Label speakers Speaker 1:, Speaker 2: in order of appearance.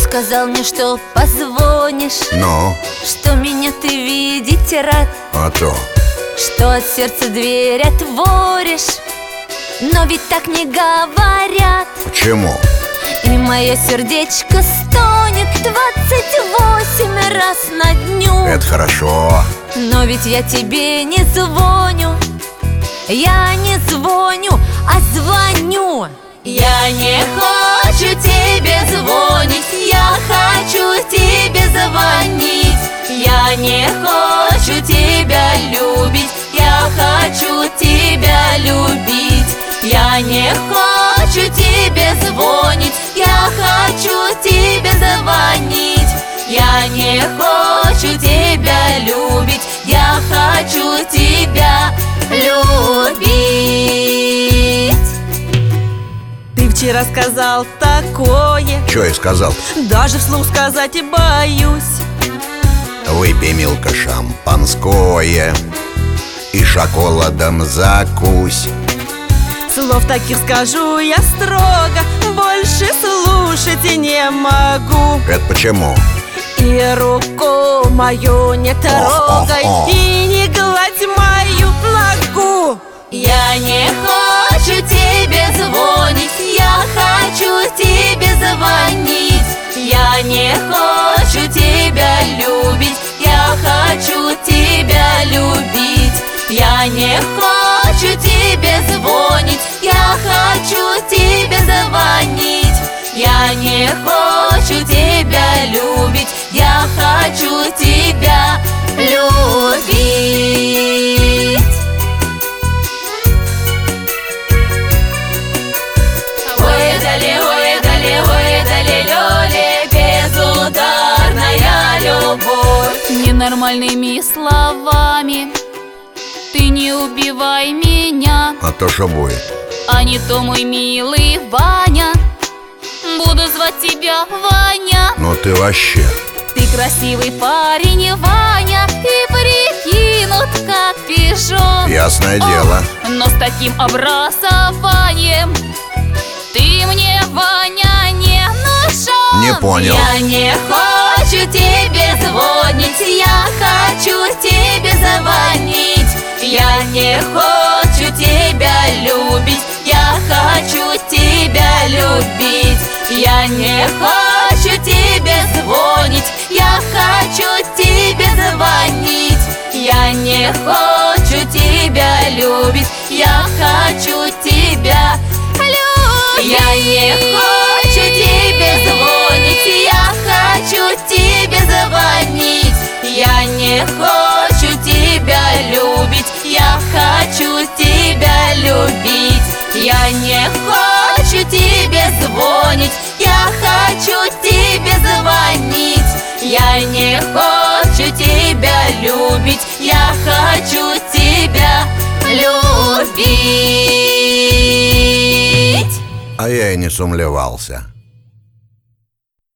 Speaker 1: сказал мне, что позвонишь,
Speaker 2: Ну,
Speaker 1: что меня ты видеть рад,
Speaker 2: а то.
Speaker 1: что от сердца дверь отворишь. Но ведь так не говорят,
Speaker 2: Почему?
Speaker 1: и мое сердечко стонет 28 раз на дню.
Speaker 2: Это хорошо.
Speaker 1: Но ведь я тебе не звоню, я не звоню, а звоню. Я не хочу тебе звонить, я хочу тебе звонить. Я не хочу тебя любить, я хочу тебя любить. Я не хочу тебе звонить, я хочу тебе звонить. Я не хочу тебя любить, я хочу тебя любить.
Speaker 3: Ты вчера сказал такое,
Speaker 2: Чё я сказал?
Speaker 3: даже вслух сказать и боюсь.
Speaker 2: Выпей, Милка, шампанское и шоколадом закусь.
Speaker 3: Слов таких скажу я строго, больше слушать и не могу.
Speaker 2: Это почему?
Speaker 3: И руку мою не трогай,
Speaker 2: Ох.
Speaker 3: и не гладь мою ногу.
Speaker 1: Я не хочу тебе звонить, я хочу тебе звонить. Я не хочу тебя любить, я хочу тебя любить. Я не хочу тебе звонить, я хочу тебе звонить. Я не хочу тебя любить, я хочу тебя любить. Ой, дали, лёле, безударная любовь. Ненормальными словами ты не убивай меня,
Speaker 2: А то что будет?
Speaker 1: а не то, мой милый Ваня. Буду звать тебя Ваня.
Speaker 2: Ну ты вообще.
Speaker 1: Ты красивый парень, Ваня, и прикинут, как пижон.
Speaker 2: Ясное дело.
Speaker 1: Но с таким образованием ты мне, Ваня, не нужен.
Speaker 2: Не понял.
Speaker 1: Я не хочу тебе звонить, я хочу тебе звонить. Я не хочу тебя любить, я хочу тебя любить. Я не хочу тебе звонить, я хочу тебе звонить. Я не хочу тебя любить, я хочу тебя любить. Я не хочу тебе звонить, я хочу тебе звонить. Я не хочу тебя любить, я хочу тебя любить. Я не хочу тебе звонить, я хочу тебе звонить. Я не хочу тебя любить, я хочу тебя любить.
Speaker 2: А я и не сумлевался.